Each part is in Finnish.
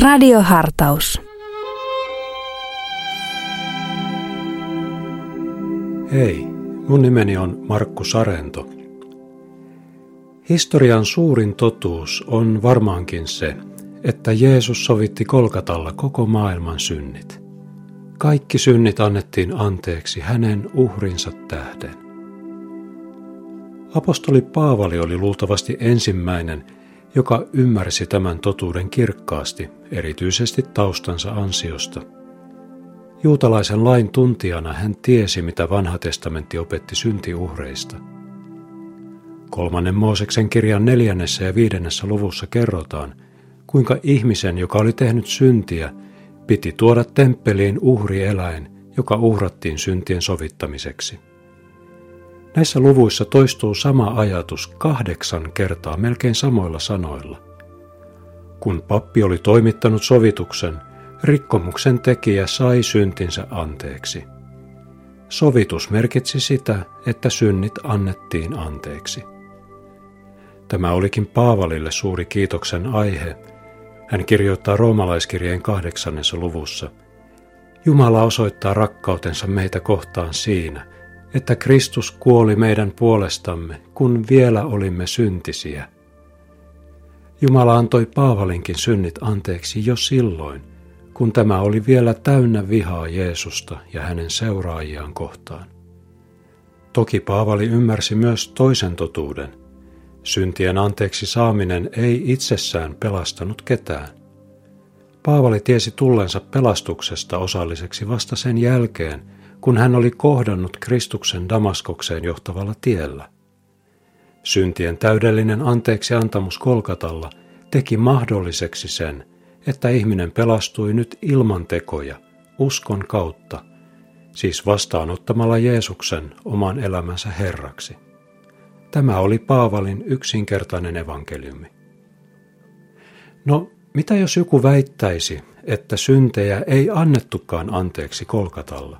Radiohartaus. Hei, mun nimeni on Markku Sarento. Historian suurin totuus on varmaankin se, että Jeesus sovitti Golgatalla koko maailman synnit. Kaikki synnit annettiin anteeksi hänen uhrinsa tähden. Apostoli Paavali oli luultavasti ensimmäinen, joka ymmärsi tämän totuuden kirkkaasti, erityisesti taustansa ansiosta. Juutalaisen lain tuntijana hän tiesi, mitä Vanha testamentti opetti syntiuhreista. 3. Mooseksen kirjan 4. ja 5. luvussa kerrotaan, kuinka ihmisen, joka oli tehnyt syntiä, piti tuoda temppeliin uhrieläin, joka uhrattiin syntien sovittamiseksi. Näissä luvuissa toistuu sama ajatus 8 kertaa melkein samoilla sanoilla. Kun pappi oli toimittanut sovituksen, rikkomuksen tekijä sai syntinsä anteeksi. Sovitus merkitsi sitä, että synnit annettiin anteeksi. Tämä olikin Paavalille suuri kiitoksen aihe. Hän kirjoittaa roomalaiskirjeen 8. luvussa. Jumala osoittaa rakkautensa meitä kohtaan siinä, että Kristus kuoli meidän puolestamme, kun vielä olimme syntisiä. Jumala antoi Paavalinkin synnit anteeksi jo silloin, kun tämä oli vielä täynnä vihaa Jeesusta ja hänen seuraajiaan kohtaan. Toki Paavali ymmärsi myös toisen totuuden. Syntien anteeksi saaminen ei itsessään pelastanut ketään. Paavali tiesi tullensa pelastuksesta osalliseksi vasta sen jälkeen, kun hän oli kohdannut Kristuksen Damaskokseen johtavalla tiellä. Syntien täydellinen anteeksiantamus Golgatalla teki mahdolliseksi sen, että ihminen pelastui nyt ilman tekoja, uskon kautta, siis vastaanottamalla Jeesuksen oman elämänsä Herraksi. Tämä oli Paavalin yksinkertainen evankeliumi. No, mitä jos joku väittäisi, että syntejä ei annettukaan anteeksi Golgatalla?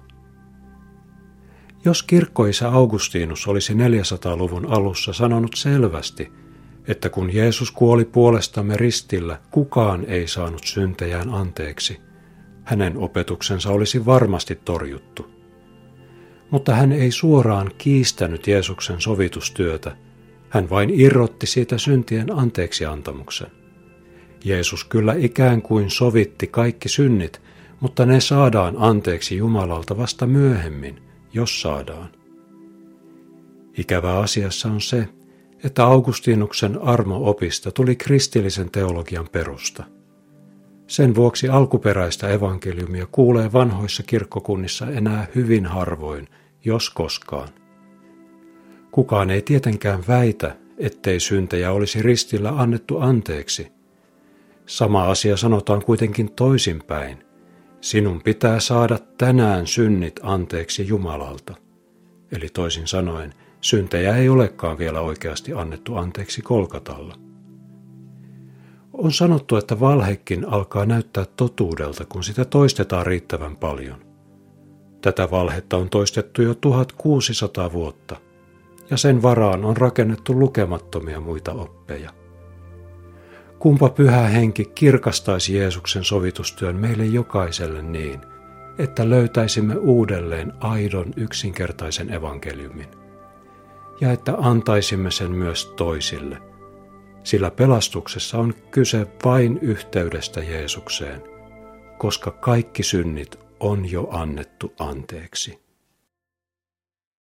Jos kirkkoisä Augustinus olisi 400-luvun alussa sanonut selvästi, että kun Jeesus kuoli puolestamme ristillä, kukaan ei saanut syntejään anteeksi, hänen opetuksensa olisi varmasti torjuttu. Mutta hän ei suoraan kiistänyt Jeesuksen sovitustyötä, hän vain irrotti siitä syntien anteeksiantamuksen. Jeesus kyllä ikään kuin sovitti kaikki synnit, mutta ne saadaan anteeksi Jumalalta vasta myöhemmin, jos saadaan. Ikävä asiassa on se, että Augustinuksen armo-opista tuli kristillisen teologian perusta. Sen vuoksi alkuperäistä evankeliumia kuulee vanhoissa kirkkokunnissa enää hyvin harvoin, jos koskaan. Kukaan ei tietenkään väitä, ettei syntejä olisi ristillä annettu anteeksi. Sama asia sanotaan kuitenkin toisinpäin. Sinun pitää saada tänään synnit anteeksi Jumalalta. Eli toisin sanoen, syntejä ei olekaan vielä oikeasti annettu anteeksi Golgatalla. On sanottu, että valhekin alkaa näyttää totuudelta, kun sitä toistetaan riittävän paljon. Tätä valhetta on toistettu jo 1600 vuotta, ja sen varaan on rakennettu lukemattomia muita oppeja. Kumpa Pyhä Henki kirkastaisi Jeesuksen sovitustyön meille jokaiselle niin, että löytäisimme uudelleen aidon yksinkertaisen evankeliumin, ja että antaisimme sen myös toisille, sillä pelastuksessa on kyse vain yhteydestä Jeesukseen, koska kaikki synnit on jo annettu anteeksi.